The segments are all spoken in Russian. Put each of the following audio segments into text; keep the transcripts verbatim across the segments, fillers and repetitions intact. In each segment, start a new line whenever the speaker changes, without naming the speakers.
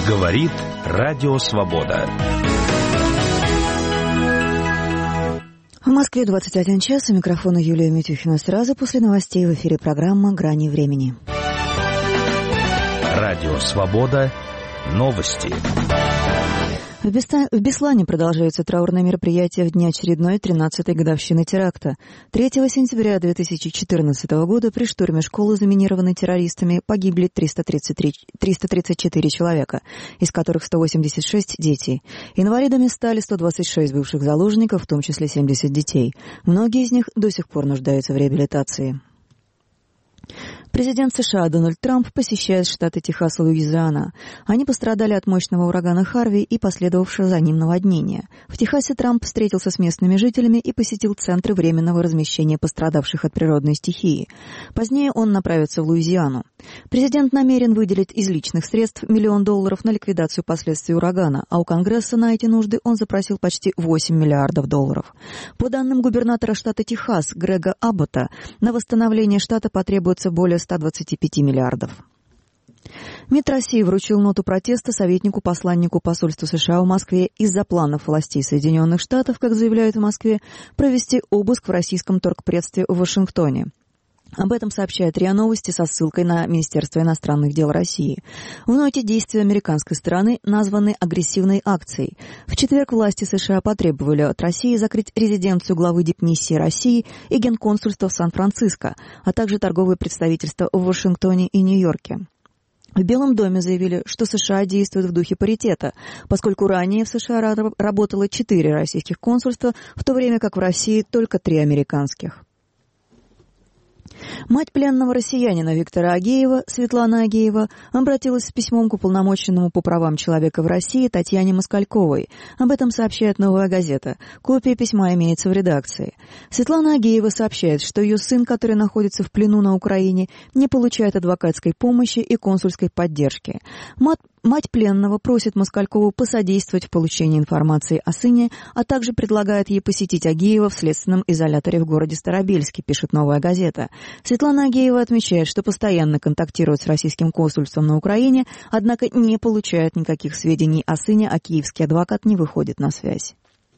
Говорит Радио Свобода.
В Москве двадцать один час. У микрофона Юлия Митюхина. Сразу после новостей в эфире программа «Грани времени».
Радио Свобода. Новости.
В, Беста... в Беслане продолжаются траурные мероприятия в дни очередной тринадцатой годовщины теракта. третьего сентября две тысячи четырнадцатого года при штурме школы, заминированной террористами, погибли триста тридцать три... триста тридцать четыре человека, из которых сто восемьдесят шесть дети. Инвалидами стали сто двадцать шесть бывших заложников, в том числе семьдесят детей. Многие из них до сих пор нуждаются в реабилитации. Президент США Дональд Трамп посещает штаты Техас и Луизиана. Они пострадали от мощного урагана Харви и последовавшего за ним наводнения. В Техасе Трамп встретился с местными жителями и посетил центры временного размещения пострадавших от природной стихии. Позднее он направится в Луизиану. Президент намерен выделить из личных средств миллион долларов на ликвидацию последствий урагана, а у Конгресса на эти нужды он запросил почти восемь миллиардов долларов. По данным губернатора штата Техас Грега Аббота, на восстановление штата потребуется более ста двадцати пяти миллиардов. МИД России вручил ноту протеста советнику-посланнику посольства США в Москве из-за планов властей Соединенных Штатов, как заявляют в Москве, провести обыск в российском торгпредстве в Вашингтоне. Об этом сообщает РИА Новости со ссылкой на Министерство иностранных дел России. В ноте действия американской стороны названы агрессивной акцией. В четверг власти США потребовали от России закрыть резиденцию главы дипмиссии России и генконсульство в Сан-Франциско, а также торговые представительства в Вашингтоне и Нью-Йорке. В Белом доме заявили, что США действуют в духе паритета, поскольку ранее в США работало четыре российских консульства, в то время как в России только три американских. Мать пленного россиянина Виктора Агеева, Светлана Агеева, обратилась с письмом к уполномоченному по правам человека в России Татьяне Москальковой. Об этом сообщает «Новая газета». Копия письма имеется в редакции. Светлана Агеева сообщает, что ее сын, который находится в плену на Украине, не получает адвокатской помощи и консульской поддержки. Мать Мать пленного просит Москалькову посодействовать в получении информации о сыне, а также предлагает ей посетить Агеева в следственном изоляторе в городе Старобельске, пишет «Новая газета». Светлана Агеева отмечает, что постоянно контактирует с российским консульством на Украине, однако не получает никаких сведений о сыне, а киевский адвокат не выходит на связь.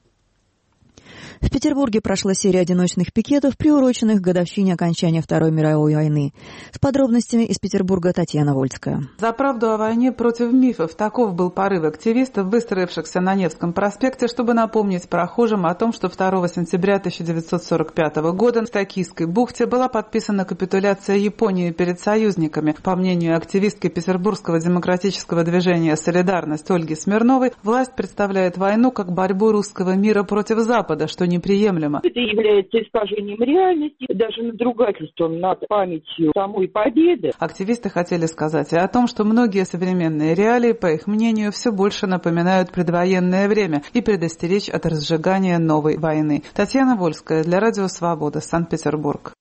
В Петербурге прошла серия одиночных пикетов, приуроченных к годовщине окончания Второй мировой войны. С подробностями из Петербурга Татьяна Вольская.
За правду о войне против мифов. Таков был порыв активистов, выстроившихся на Невском проспекте, чтобы напомнить прохожим о том, что второго сентября тысяча девятьсот сорок пятого года в Токийской бухте была подписана капитуляция Японии перед союзниками. По мнению активистки Петербургского демократического движения «Солидарность» Ольги Смирновой, власть представляет войну как борьбу русского мира против Запада, что неприемлемо.
Это является искажением реальности, даже надругательством над памятью самой победы.
Активисты хотели сказать и о том, что многие современные реалии, по их мнению, все больше напоминают предвоенное время и предостеречь от разжигания новой войны. Татьяна Вольская для Радио Свобода, Санкт-Петербург.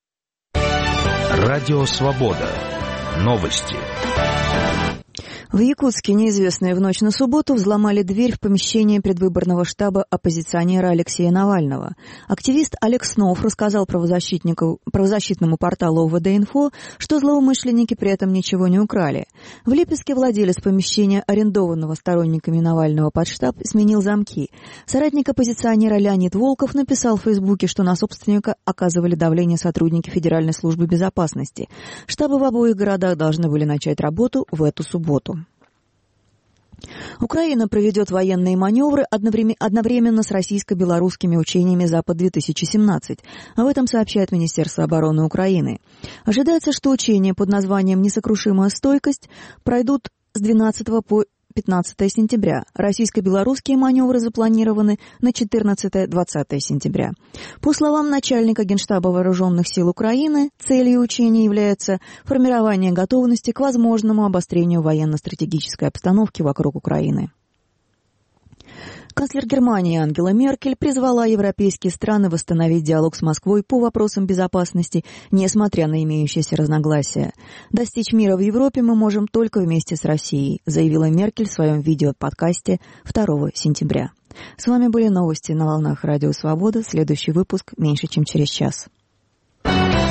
Радио Свобода. Новости.
В Якутске неизвестные в ночь на субботу взломали дверь в помещение предвыборного штаба оппозиционера Алексея Навального. Активист Олег Снов рассказал правозащитнику, правозащитному порталу ОВД-Инфо, что злоумышленники при этом ничего не украли. В Липецке владелец помещения, арендованного сторонниками Навального под штаб, сменил замки. Соратник оппозиционера Леонид Волков написал в Фейсбуке, что на собственника оказывали давление сотрудники Федеральной службы безопасности. Штабы в обоих городах должны были начать работу в эту субботу. Украина проведет военные маневры одновременно с российско-белорусскими учениями «Запад-две тысячи семнадцать». Об этом сообщает Министерство обороны Украины. Ожидается, что учения под названием «Несокрушимая стойкость» пройдут с двенадцатого по пятнадцатое сентября. Российско-белорусские маневры запланированы на четырнадцатое-двадцатое сентября. По словам начальника Генштаба Вооруженных сил Украины, целью учений является формирование готовности к возможному обострению военно-стратегической обстановки вокруг Украины. Канцлер Германии Ангела Меркель призвала европейские страны восстановить диалог с Москвой по вопросам безопасности, несмотря на имеющиеся разногласия. «Достичь мира в Европе мы можем только вместе с Россией», заявила Меркель в своем видеоподкасте второго сентября. С вами были новости на волнах Радио Свобода. Следующий выпуск меньше, чем через час.